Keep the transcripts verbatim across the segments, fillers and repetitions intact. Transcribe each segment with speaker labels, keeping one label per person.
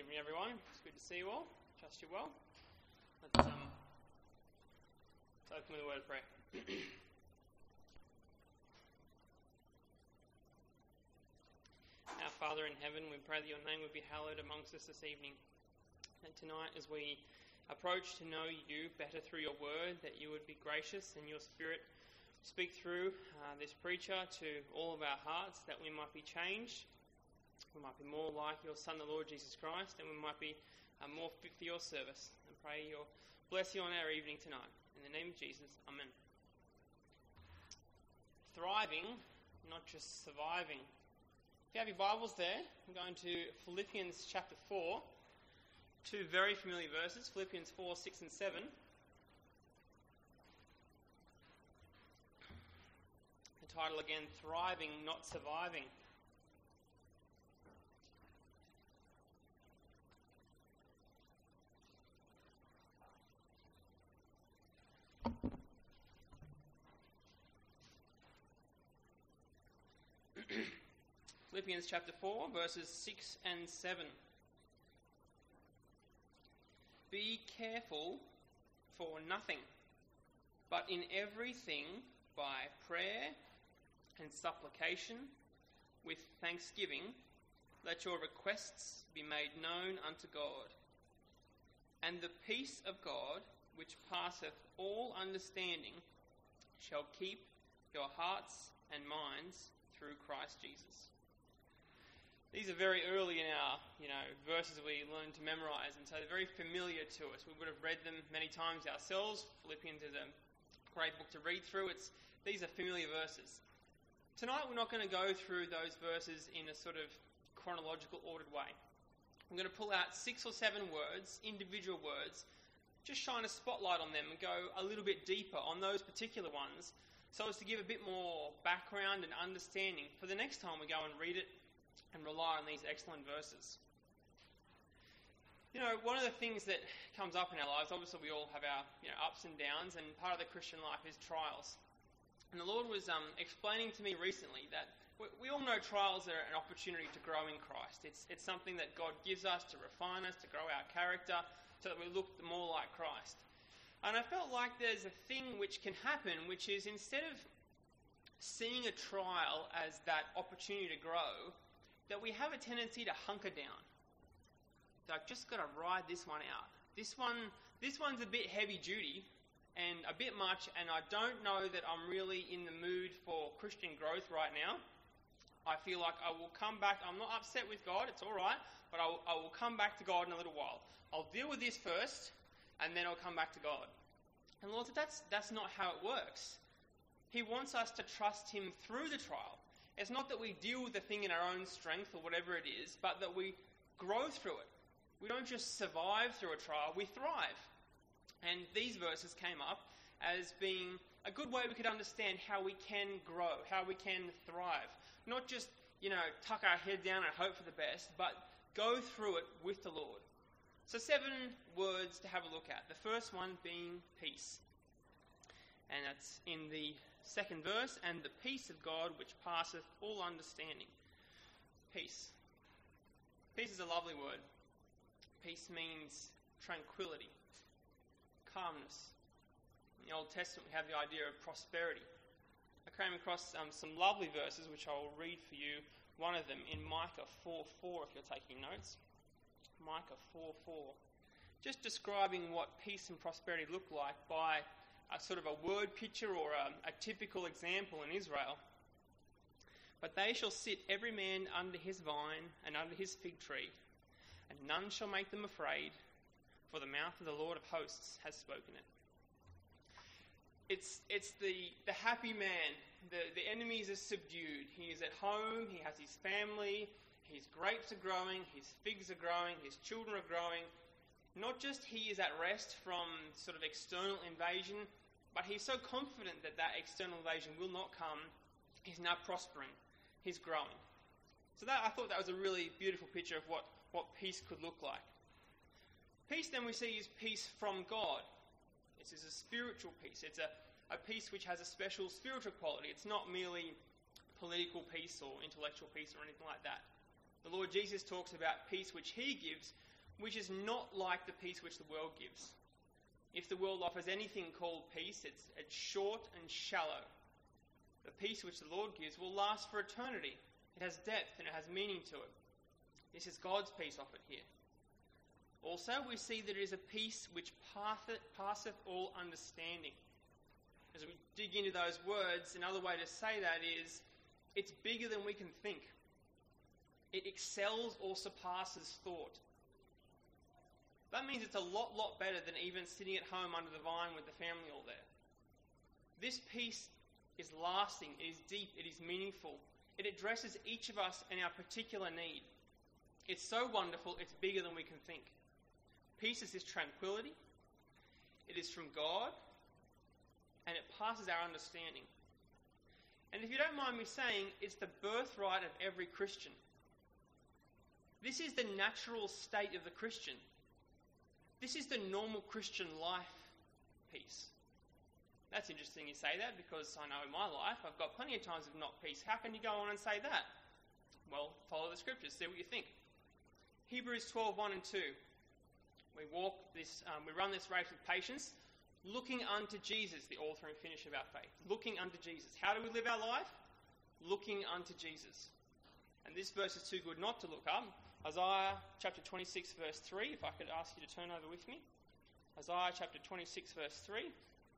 Speaker 1: morning, everyone. It's good to see you all. Trust you're well. Let's, um, let's open with a word of prayer. Our Father in heaven, we pray that your name would be hallowed amongst us this evening. And tonight, as we approach to know you better through your word, that you would be gracious and your Spirit speak through uh, this preacher to all of our hearts, that we might be changed. We might be more like your Son, the Lord Jesus Christ, and we might be uh, more fit for your service. And pray your blessing on our evening tonight. In the name of Jesus, amen. Thriving, not just surviving. If you have your Bibles there, I'm going to Philippians chapter four. Two very familiar verses, Philippians four, six and seven. The title again, Thriving, Not Surviving. Philippians chapter four, verses six and seven. Be careful for nothing, but in everything by prayer and supplication with thanksgiving, let your requests be made known unto God. And the peace of God, which passeth all understanding, shall keep your hearts and minds through Christ Jesus. These are very early in our, you know, verses we learn to memorize, and so they're very familiar to us. We would have read them many times ourselves. Philippians is a great book to read through. It's these are familiar verses. Tonight we're not going to go through those verses in a sort of chronological ordered way. I'm going to pull out six or seven words, individual words, just shine a spotlight on them and go a little bit deeper on those particular ones, so as to give a bit more background and understanding for the next time we go and read it and rely on these excellent verses. You know, one of the things that comes up in our lives, obviously we all have our you know, ups and downs, and part of the Christian life is trials. And the Lord was um, explaining to me recently that we, we all know trials are an opportunity to grow in Christ. It's, it's something that God gives us to refine us, to grow our character, so that we look more like Christ. And I felt like there's a thing which can happen, which is instead of seeing a trial as that opportunity to grow, that we have a tendency to hunker down. So I've just got to ride this one out. This one, this one's a bit heavy duty and a bit much, and I don't know that I'm really in the mood for Christian growth right now. I feel like I will come back. I'm not upset with God, it's all right, but I will, I will come back to God in a little while. I'll deal with this first, and then I'll come back to God. And Lord, that's, that's not how it works. He wants us to trust him through the trial. It's not that we deal with the thing in our own strength or whatever it is, but that we grow through it. We don't just survive through a trial, we thrive. And these verses came up as being a good way we could understand how we can grow, how we can thrive. Not just, you know, tuck our head down and hope for the best, but go through it with the Lord. So seven words to have a look at. The first one being peace. And that's in the second verse, and the peace of God which passeth all understanding. Peace. Peace is a lovely word. Peace means tranquility, calmness. In the Old Testament we have the idea of prosperity. I came across um, some lovely verses which I will read for you. One of them in Micah four four if you're taking notes. Micah four four. Just describing what peace and prosperity look like by a sort of a word picture or a, a typical example in Israel. But they shall sit every man under his vine and under his fig tree, and none shall make them afraid, for the mouth of the Lord of hosts has spoken it. It's it's the, the happy man. The, the enemies are subdued. He is at home, he has his family, his grapes are growing, his figs are growing, his children are growing. Not just he is at rest from sort of external invasion, but he's so confident that that external invasion will not come. He's now prospering. He's growing. So that I thought that was a really beautiful picture of what, what peace could look like. Peace then we see is peace from God. This is a spiritual peace. It's a, a peace which has a special spiritual quality. It's not merely political peace or intellectual peace or anything like that. The Lord Jesus talks about peace which he gives, which is not like the peace which the world gives. If the world offers anything called peace, it's, it's short and shallow. The peace which the Lord gives will last for eternity. It has depth and it has meaning to it. This is God's peace offered here. Also, we see that it is a peace which passeth, passeth all understanding. As we dig into those words, another way to say that is, it's bigger than we can think. It excels or surpasses thought. That means it's a lot, lot better than even sitting at home under the vine with the family all there. This peace is lasting, it is deep, it is meaningful. It addresses each of us and our particular need. It's so wonderful, it's bigger than we can think. Peace is this tranquility. It is from God, and it passes our understanding. And if you don't mind me saying, it's the birthright of every Christian. This is the natural state of the Christian. This is the normal Christian life peace. That's interesting you say that, because I know in my life I've got plenty of times of not peace. How can you go on and say that? Well, follow the scriptures, see what you think. Hebrews twelve, one and two. We walk this, um, we run this race with patience, looking unto Jesus, the author and finisher of our faith. Looking unto Jesus. How do we live our life? Looking unto Jesus. And this verse is too good not to look up. Isaiah chapter twenty-six, verse three, if I could ask you to turn over with me. Isaiah chapter twenty-six, verse three.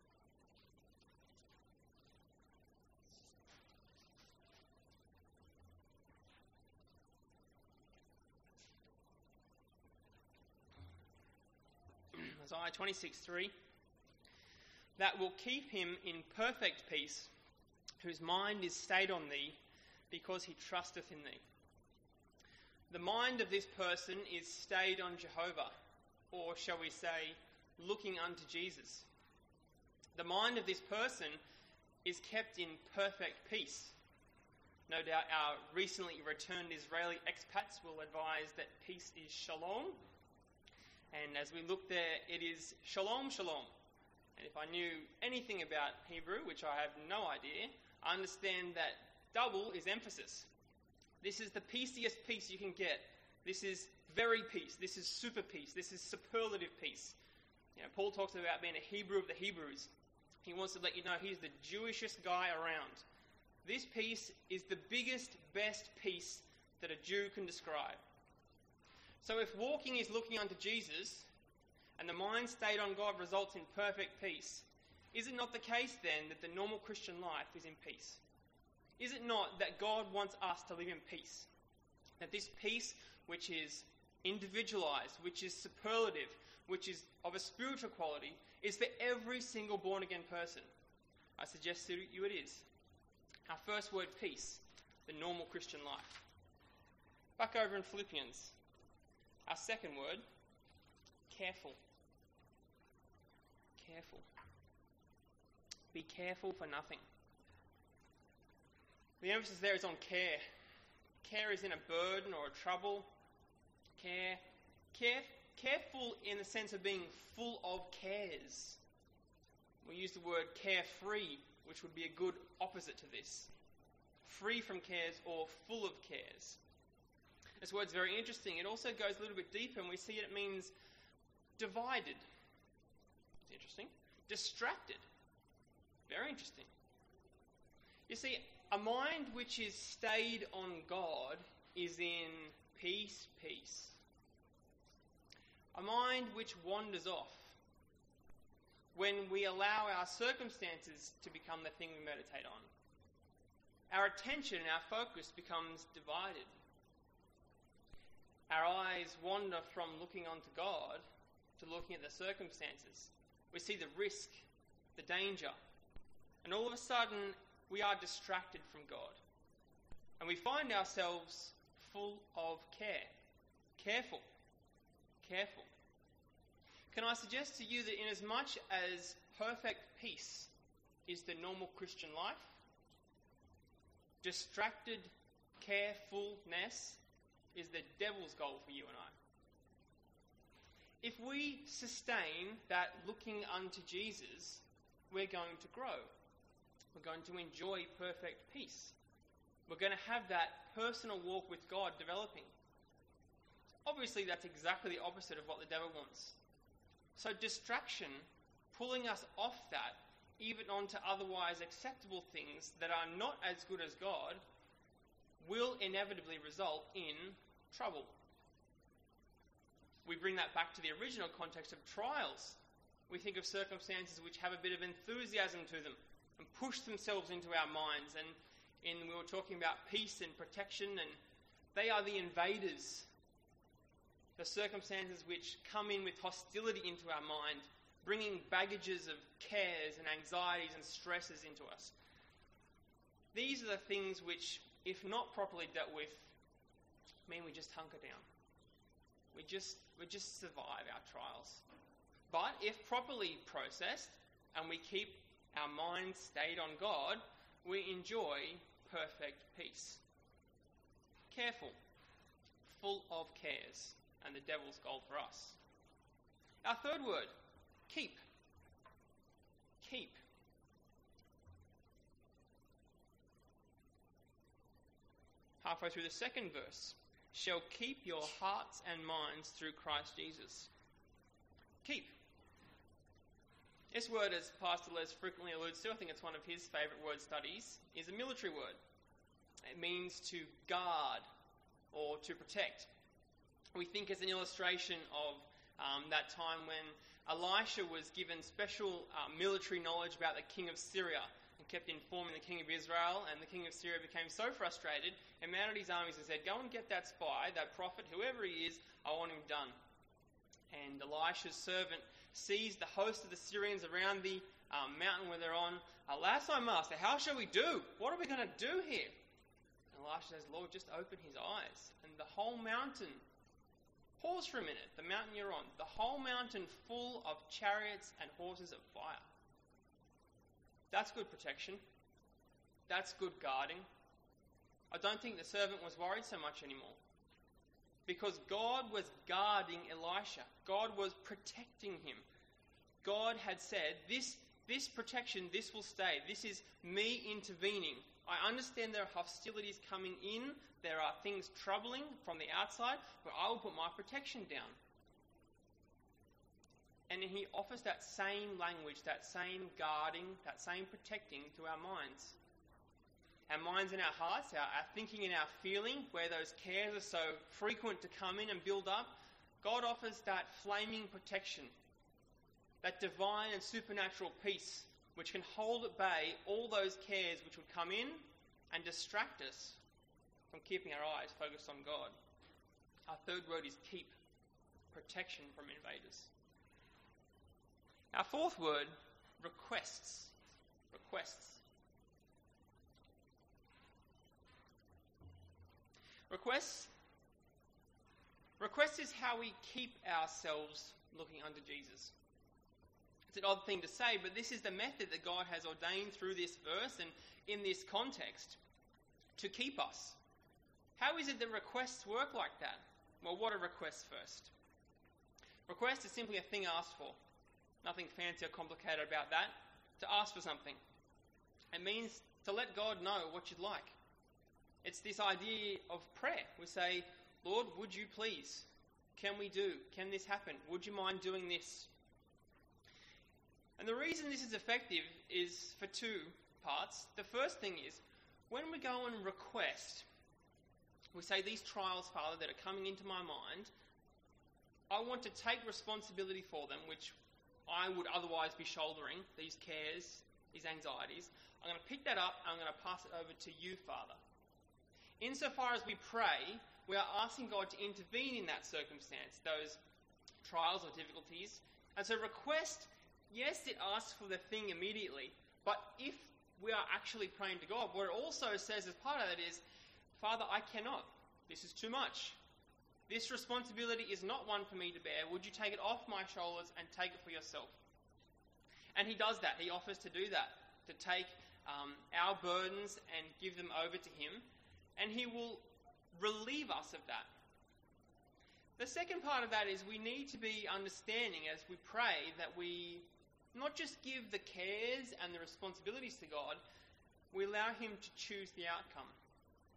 Speaker 1: Isaiah twenty-six, three. That will keep him in perfect peace, whose mind is stayed on thee, because he trusteth in thee. The mind of this person is stayed on Jehovah, or shall we say, looking unto Jesus. The mind of this person is kept in perfect peace. No doubt our recently returned Israeli expats will advise that peace is shalom. And as we look there, it is shalom, shalom. And if I knew anything about Hebrew, which I have no idea, I understand that double is emphasis. This is the peaciest peace you can get. This is very peace. This is super peace. This is superlative peace. You know, Paul talks about being a Hebrew of the Hebrews. He wants to let you know he's the Jewishest guy around. This peace is the biggest, best peace that a Jew can describe. So if walking is looking unto Jesus, and the mind stayed on God results in perfect peace, is it not the case then that the normal Christian life is in peace? Is it not that God wants us to live in peace? That this peace, which is individualized, which is superlative, which is of a spiritual quality, is for every single born-again person? I suggest to you it is. Our first word, peace, the normal Christian life. Back over in Philippians. Our second word, careful. Careful. Be careful for nothing. The emphasis there is on care. Care is in a burden or a trouble. Care. Care. Careful in the sense of being full of cares. We use the word carefree, which would be a good opposite to this. Free from cares or full of cares. This word's very interesting. It also goes a little bit deeper, and we see it means divided. It's interesting. Distracted. Very interesting. You see, a mind which is stayed on God is in peace, peace. A mind which wanders off when we allow our circumstances to become the thing we meditate on. Our attention and our focus becomes divided. Our eyes wander from looking onto God to looking at the circumstances. We see the risk, the danger, and all of a sudden we are distracted from God. And we find ourselves full of care. Careful. Careful. Can I suggest to you that inasmuch as perfect peace is the normal Christian life, distracted carefulness is the devil's goal for you and I. If we sustain that looking unto Jesus, we're going to grow. We're going to enjoy perfect peace. We're going to have that personal walk with God developing. Obviously, that's exactly the opposite of what the devil wants. So distraction, pulling us off that, even onto otherwise acceptable things that are not as good as God, will inevitably result in trouble. We bring that back to the original context of trials. We think of circumstances which have a bit of enthusiasm to them and push themselves into our minds. And in, we were talking about peace and protection, and they are the invaders. The circumstances which come in with hostility into our mind, bringing baggages of cares and anxieties and stresses into us. These are the things which, if not properly dealt with, mean we just hunker down. We just we just survive our trials. But if properly processed and we keep our minds stayed on God, we enjoy perfect peace. Careful, full of cares, and the devil's goal for us. Our third word, keep. Keep. Halfway through the second verse, shall keep your hearts and minds through Christ Jesus. Keep. This word, as Pastor Les frequently alludes to, I think it's one of his favourite word studies, is a military word. It means to guard or to protect. We think as an illustration of um, that time when Elisha was given special uh, military knowledge about the king of Syria and kept informing the king of Israel, and the king of Syria became so frustrated, he mounted his armies and said, go and get that spy, that prophet, whoever he is, I want him done. And Elisha's servant sees the host of the Syrians around the um, mountain where they're on. Alas, my master, how shall we do? What are we going to do here? And Elisha says, Lord, just open his eyes. And the whole mountain, pause for a minute, the mountain you're on, the whole mountain full of chariots and horses of fire. That's good protection. That's good guarding. I don't think the servant was worried so much anymore. Because God was guarding Elisha. God was protecting him. God had said, this, this protection, this will stay. This is me intervening. I understand there are hostilities coming in. There are things troubling from the outside, but I will put my protection down. And he offers that same language, that same guarding, that same protecting to our minds. Our minds and our hearts, our, our thinking and our feeling, where those cares are so frequent to come in and build up, God offers that flaming protection, that divine and supernatural peace, which can hold at bay all those cares which would come in and distract us from keeping our eyes focused on God. Our third word is keep, protection from invaders. Our fourth word, requests. Requests. Requests. Request is how we keep ourselves looking unto Jesus. It's an odd thing to say, but this is the method that God has ordained through this verse and in this context to keep us. How is it that requests work like that? Well, what are requests first? Request is simply a thing asked for. Nothing fancy or complicated about that. To ask for something. It means to let God know what you'd like. It's this idea of prayer. We say, Lord, would you please? Can we do? Can this happen? Would you mind doing this? And the reason this is effective is for two parts. The first thing is, when we go and request, we say, these trials, Father, that are coming into my mind, I want to take responsibility for them, which I would otherwise be shouldering, these cares, these anxieties. I'm going to pick that up, I'm going to pass it over to you, Father. Insofar as we pray, we are asking God to intervene in that circumstance, those trials or difficulties. And so request, yes, it asks for the thing immediately, but if we are actually praying to God, what it also says as part of that is, Father, I cannot. This is too much. This responsibility is not one for me to bear. Would you take it off my shoulders and take it for yourself? And he does that. He offers to do that, to take um, our burdens and give them over to him. And he will relieve us of that. The second part of that is we need to be understanding as we pray that we not just give the cares and the responsibilities to God, we allow him to choose the outcome.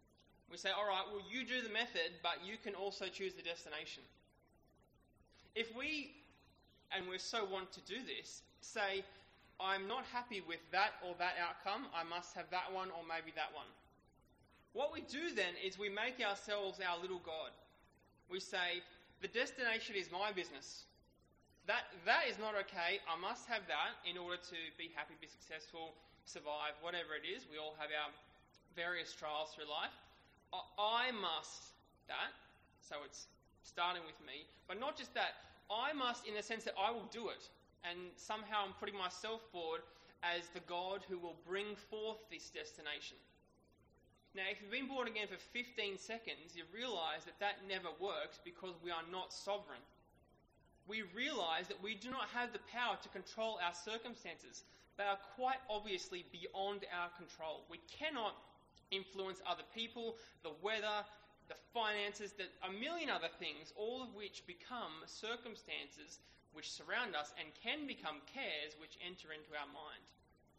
Speaker 1: We say, all right, well, you do the method, but you can also choose the destination. If we, and we're so want to do this, say, I'm not happy with that or that outcome, I must have that one or maybe that one. What we do then is we make ourselves our little God. We say, the destination is my business. That that is not okay. I must have that in order to be happy, be successful, survive, whatever it is. We all have our various trials through life. I, I must that. So it's starting with me. But not just that. I must in the sense that I will do it. And somehow I'm putting myself forward as the God who will bring forth this destination. Now, if you've been born again for fifteen seconds, you realise that that never works because we are not sovereign. We realise that we do not have the power to control our circumstances. They are quite obviously beyond our control. We cannot influence other people, the weather, the finances, the, a million other things, all of which become circumstances which surround us and can become cares which enter into our mind.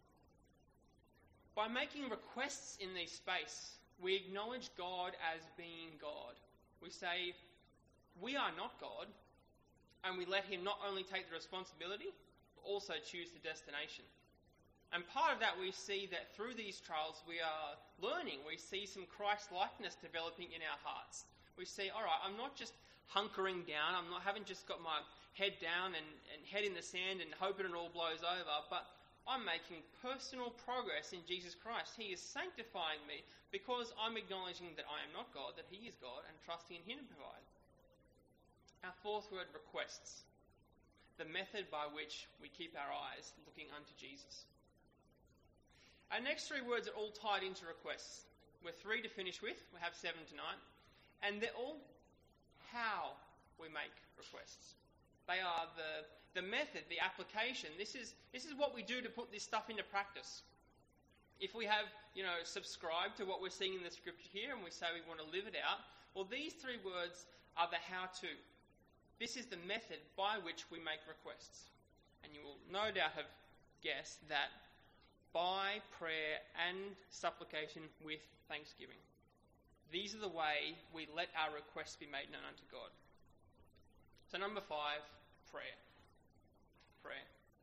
Speaker 1: By making requests in this space, we acknowledge God as being God. We say, we are not God, and we let him not only take the responsibility, but also choose the destination. And part of that we see that through these trials we are learning. We see some Christ-likeness developing in our hearts. We see, all right, I'm not just hunkering down, I'm not haven't just got my head down and, and head in the sand and hoping it all blows over, but I'm making personal progress in Jesus Christ. He is sanctifying me because I'm acknowledging that I am not God, that he is God, and trusting in him to provide. Our fourth word, requests. The method by which we keep our eyes looking unto Jesus. Our next three words are all tied into requests. We're three to finish with. We have seven tonight. And they're all how we make requests. They are the, the method, the application. This is, this is what we do to put this stuff into practice. If we have, you know, subscribed to what we're seeing in the scripture here and we say we want to live it out, well, these three words are the how-to. This is the method by which we make requests. And you will no doubt have guessed that by prayer and supplication with thanksgiving. These are the way we let our requests be made known unto God. So number five, prayer. Prayer.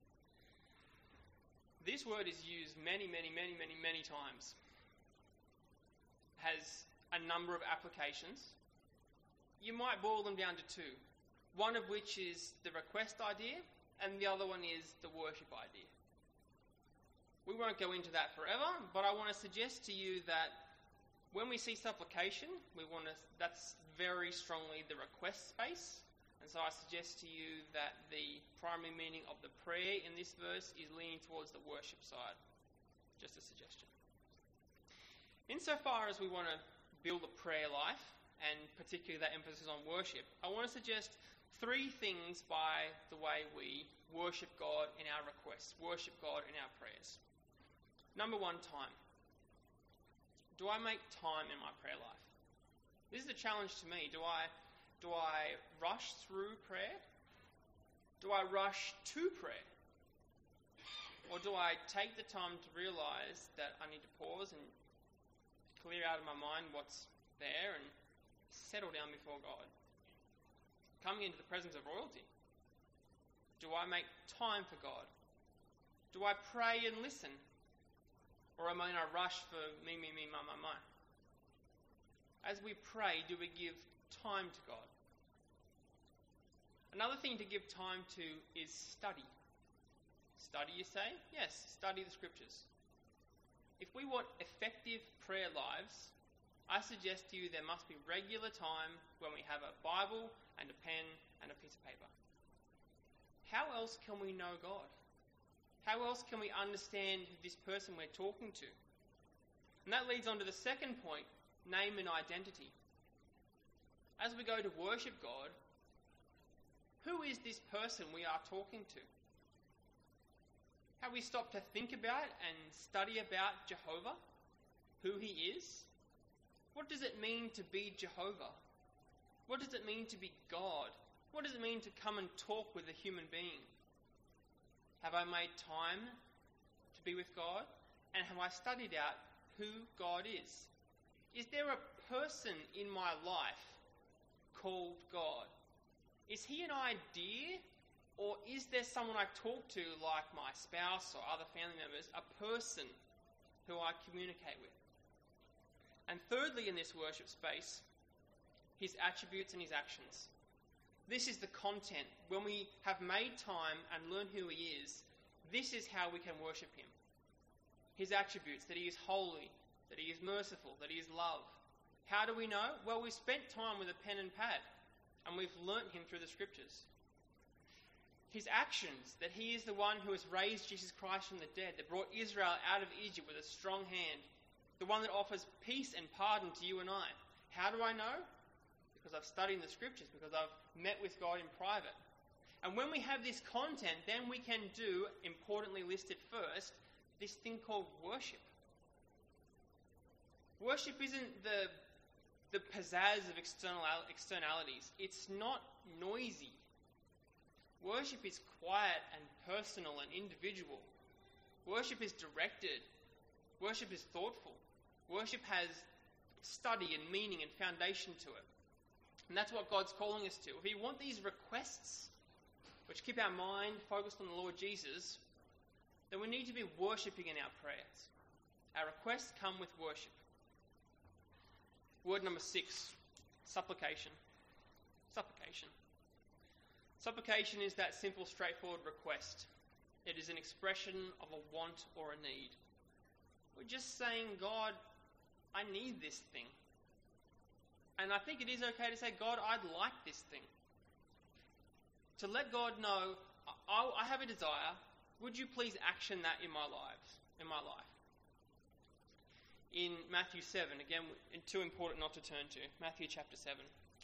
Speaker 1: This word is used many, many, many, many, many times. Has a number of applications. You might boil them down to two. One of which is the request idea, and the other one is the worship idea. We won't go into that forever, but I want to suggest to you that when we see supplication, we want to, that's very strongly the request space. And so I suggest to you that the primary meaning of the prayer in this verse is leaning towards the worship side. Just a suggestion. Insofar as we want to build a prayer life, and particularly that emphasis on worship, I want to suggest three things by the way we worship God in our requests, worship God in our prayers. Number one, time. Do I make time in my prayer life? This is a challenge to me. Do I, do I rush through prayer? Do I rush to prayer? Or do I take the time to realise that I need to pause and clear out of my mind what's there and settle down before God? Coming into the presence of royalty. Do I make time for God? Do I pray and listen? Or am I in a rush for me, me, me, my, my, my? As we pray, do we give time to God? Another thing to give time to is study. Study, you say? Yes, study the scriptures. If we want effective prayer lives, I suggest to you there must be regular time when we have a Bible and a pen and a piece of paper. How else can we know God? How else can we understand this person we're talking to? And that leads on to the second point, name and identity. As we go to worship God, who is this person we are talking to? Have we stopped to think about and study about Jehovah? Who he is? What does it mean to be Jehovah? What does it mean to be God? What does it mean to come and talk with a human being? Have I made time to be with God? And have I studied out who God is? Is there a person in my life called God? Is he an idea, or is there someone I talk to, like my spouse or other family members, a person who I communicate with? And thirdly, in this worship space, his attributes and his actions. This is the content. When we have made time and learn who he is, this is how we can worship him. His attributes, that he is holy, that he is merciful, that he is love. How do we know? Well, we've spent time with a pen and pad, and we've learnt him through the scriptures. His actions, that he is the one who has raised Jesus Christ from the dead, that brought Israel out of Egypt with a strong hand, the one that offers peace and pardon to you and I. How do I know? Because I've studied the scriptures, because I've met with God in private. And when we have this content, then we can do, importantly listed first, this thing called worship. Worship isn't the, the pizzazz of external, externalities. It's not noisy. Worship is quiet and personal and individual. Worship is directed. Worship is thoughtful. Worship has study and meaning and foundation to it. And that's what God's calling us to. If we want these requests, which keep our mind focused on the Lord Jesus, then we need to be worshipping in our prayers. Our requests come with worship. Word number six, supplication. Supplication. Supplication is that simple, straightforward request. It is an expression of a want or a need. We're just saying, God, I need this thing. And I think it is okay to say, God, I'd like this thing. To let God know, I, I have a desire. Would you please action that in my lives, in my life? In Matthew seven, again, too important not to turn to. Matthew chapter seven.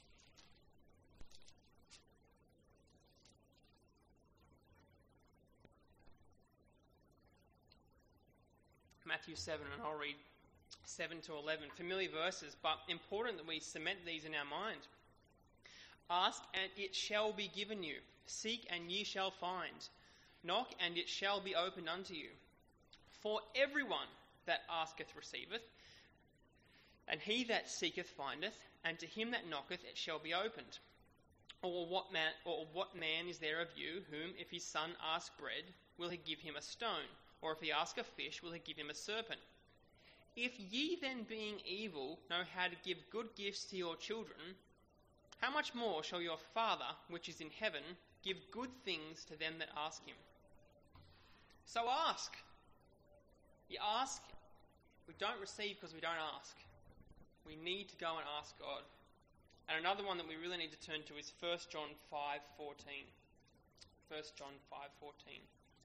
Speaker 1: Matthew seven, and I'll read seven to eleven. Familiar verses, but important that we cement these in our mind. Ask, and it shall be given you. Seek, and ye shall find. Knock, and it shall be opened unto you. For everyone that asketh receiveth, and he that seeketh findeth, and to him that knocketh it shall be opened. Or what man, or what man is there of you, whom if his son ask bread, will he give him a stone? Or if he ask a fish, will he give him a serpent? If ye then, being evil, know how to give good gifts to your children, how much more shall your Father, which is in heaven, give good things to them that ask him? So ask. You ask. We don't receive because we don't ask. We need to go and ask God. And another one that we really need to turn to is First John five fourteen. First John five fourteen.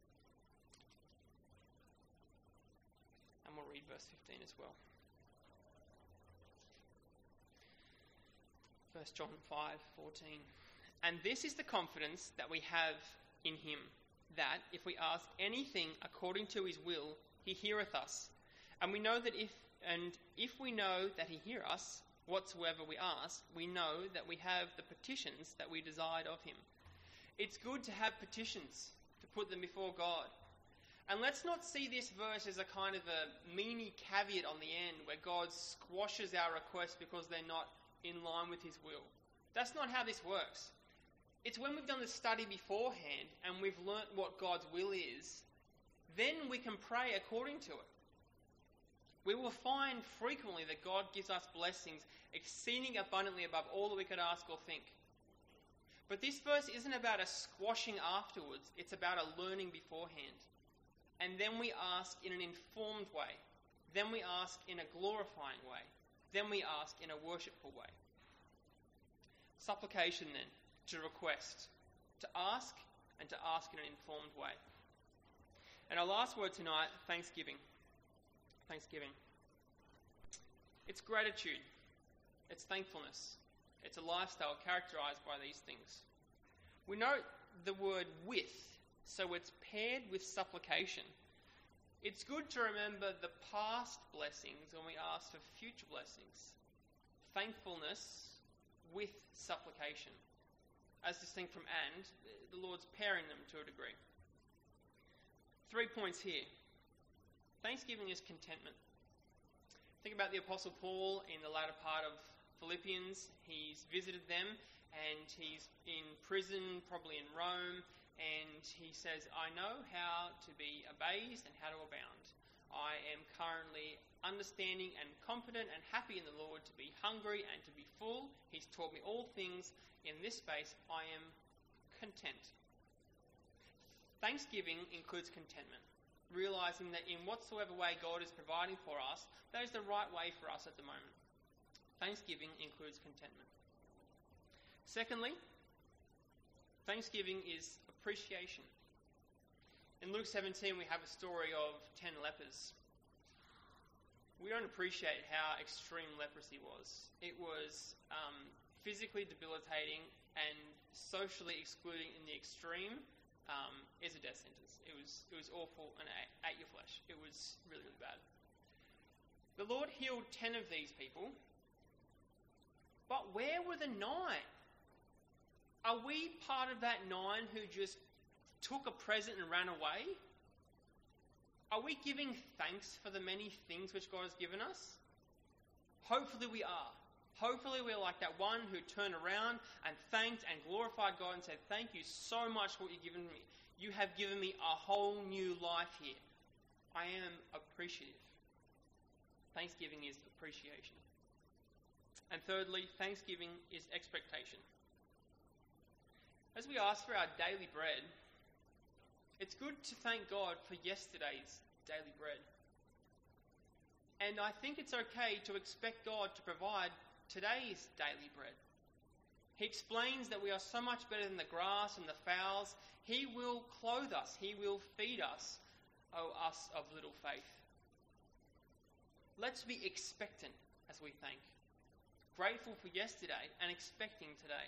Speaker 1: And we'll read verse fifteen as well. First John five fourteen. And this is the confidence that we have in him, that if we ask anything according to his will, he heareth us. And we know that if and if we know that he hear us, whatsoever we ask, we know that we have the petitions that we desired of him. It's good to have petitions, to put them before God. And let's not see this verse as a kind of a meanie caveat on the end where God squashes our requests because they're not in line with his will. That's not how this works. It's when we've done the study beforehand and we've learnt what God's will is, then we can pray according to it. We will find frequently that God gives us blessings exceeding abundantly above all that we could ask or think. But this verse isn't about a squashing afterwards. It's about a learning beforehand. And then we ask in an informed way. Then we ask in a glorifying way. Then we ask in a worshipful way. Supplication then, to request, to ask, and to ask in an informed way. And our last word tonight, thanksgiving. Thanksgiving. It's gratitude. It's thankfulness. It's a lifestyle characterized by these things. We note the word with, so it's paired with supplication. It's good to remember the past blessings when we ask for future blessings. Thankfulness with supplication. As distinct from and, the Lord's pairing them to a degree. Three points here. Thanksgiving is contentment. Think about the Apostle Paul in the latter part of Philippians. He's visited them and he's in prison, probably in Rome, and he says, I know how to be abased and how to abound. I am currently understanding and competent and happy in the Lord to be hungry and to be full. He's taught me all things. In this space, I am content. Thanksgiving includes contentment, realising that in whatsoever way God is providing for us, that is the right way for us at the moment. Thanksgiving includes contentment. Secondly, thanksgiving is appreciation. In Luke seventeen, we have a story of ten lepers. We don't appreciate how extreme leprosy was. It was um, physically debilitating and socially excluding in the extreme. Um, is a death sentence. It was it was awful and ate, ate your flesh. It was really, really bad. The Lord healed ten of these people, but where were the nine? Are we part of that nine who just took a present and ran away? Are we giving thanks for the many things which God has given us? Hopefully we are. Hopefully we're like that one who turned around and thanked and glorified God and said, thank you so much for what you've given me. You have given me a whole new life here. I am appreciative. Thanksgiving is appreciation. And thirdly, thanksgiving is expectation. As we ask for our daily bread, it's good to thank God for yesterday's daily bread. And I think it's okay to expect God to provide today's daily bread. He explains that we are so much better than the grass and the fowls. He will clothe us. He will feed us, O us of little faith. Let's be expectant as we thank. Grateful for yesterday and expecting today.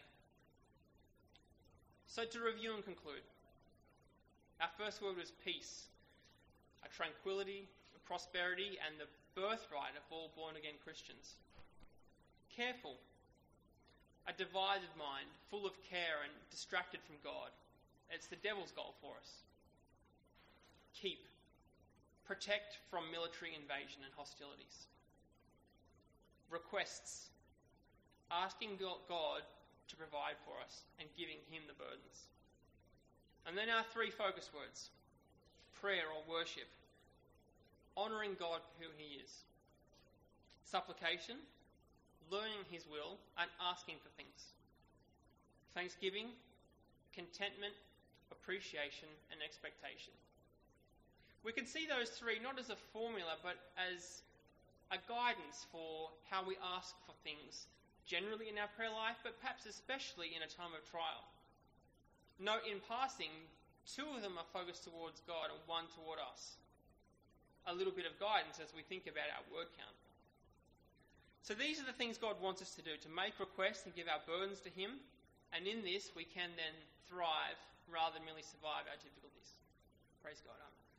Speaker 1: So to review and conclude. Our first word was peace, a tranquility, a prosperity, and the birthright of all born-again Christians. Careful, a divided mind, full of care and distracted from God. It's the devil's goal for us. Keep, protect from military invasion and hostilities. Requests, asking God to provide for us and giving him the burdens. And then our three focus words, prayer or worship, honouring God for who he is. Supplication, learning his will and asking for things. Thanksgiving, contentment, appreciation and expectation. We can see those three not as a formula but as a guidance for how we ask for things generally in our prayer life, but perhaps especially in a time of trial. Note in passing, two of them are focused towards God and one toward us. A little bit of guidance as we think about our word count. So these are the things God wants us to do, to make requests and give our burdens to him, and in this we can then thrive rather than merely survive our difficulties. Praise God. Amen.